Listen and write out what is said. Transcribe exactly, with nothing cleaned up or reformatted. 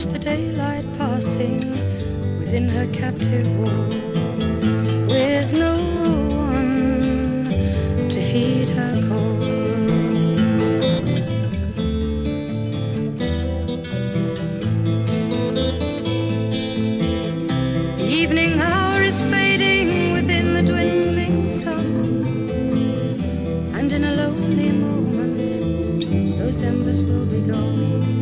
the daylight passing within her captive wall, with no one to heed her call. The evening hour is fading within the dwindling sun, and in a lonely moment those embers will be gone.